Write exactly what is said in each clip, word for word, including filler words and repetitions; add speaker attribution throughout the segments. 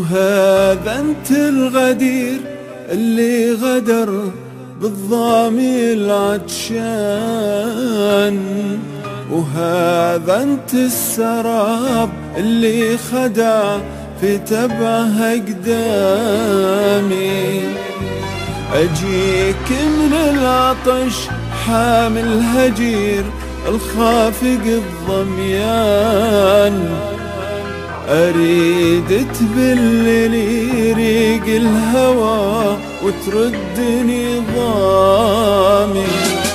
Speaker 1: وهذا انت الغدير اللي غدر بالضامي العطشان، وهذا انت السراب اللي خدع في تبعها قدامي. اجيك من العطش حامل هجير الخافق الضميان، اريد تبللي ريق الهوى وتردني ضامي.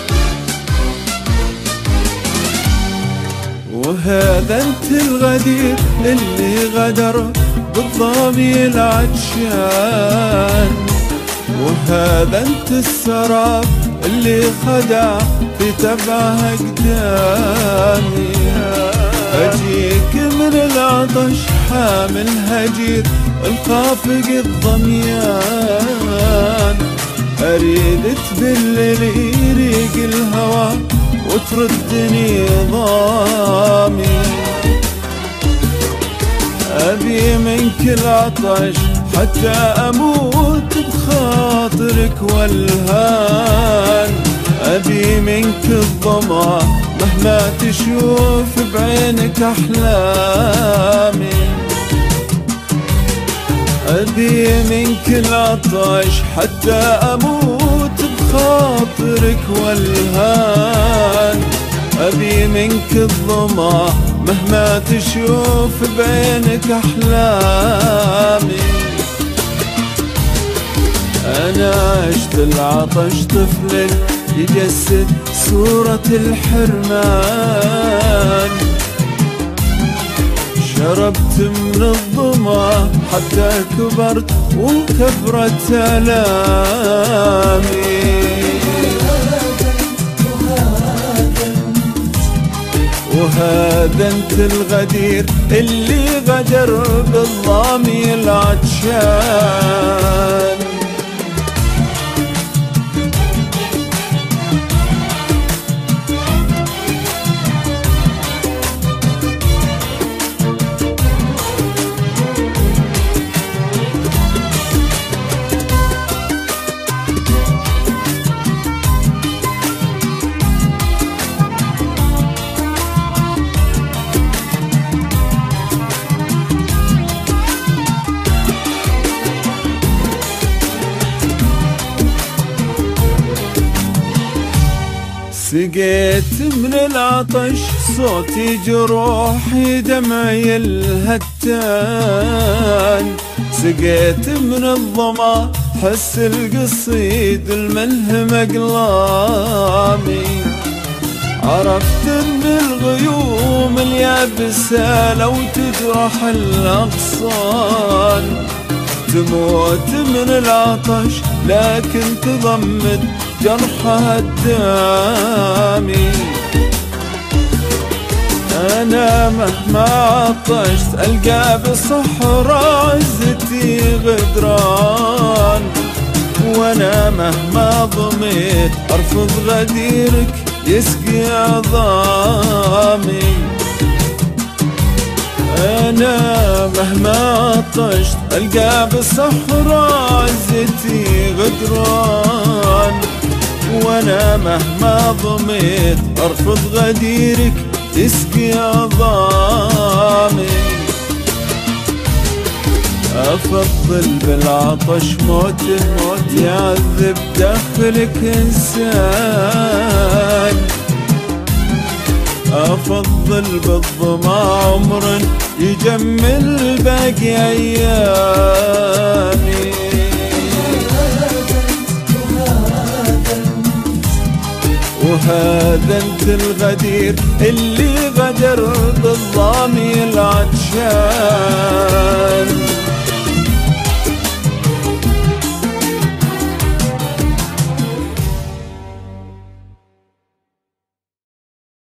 Speaker 1: وهذا انت الغدير اللي غدر بالضامي العطشان، وهذا انت السراب اللي خدع في تبعها قدامي. اجيك من العطش حامل هجير الخافق الضميان، اريد تبللي ريق الهوى وتردني ضامي. ابي منك العطش حتى اموت بخاطرك والهان، ابي منك الظما مهما تشوف بعينك احلامي. ابي منك العطش حتى اموت بخاطرك والهان، ابي منك الظما مهما تشوف بعينك احلامي. انا عشت العطش طفل يجسد صورة الحرمان، شربت من الظما حتى كبرت وكبرت آلامي. وهذا انت الغدير اللي غدر بالضامي العطشان. سقيت من العطش صوتي جروحي دمعي الهتان، سقيت من الظما حس القصيد الملهم اقلامي. عرفت ان الغيوم اليابسة لو تجرح الاغصان، تموت من العطش لكن تضمد جرحها الدامي. انا مهما عطشت القى بصحراء عزتي غدران، وانا مهما ضميت ارفض غديرك يسقي عظامي. انا مهما عطشت القى بصحراء عزتي غدران، وانا مهما ضميت ارفض غديرك تسقي عظامي. افضل بالعطش موت الموت يعذب داخلك انسان، افضل بالظما عمر يجمل باقي ايامي. وهذا انت الغدير اللي غدر بالضامي العطشان.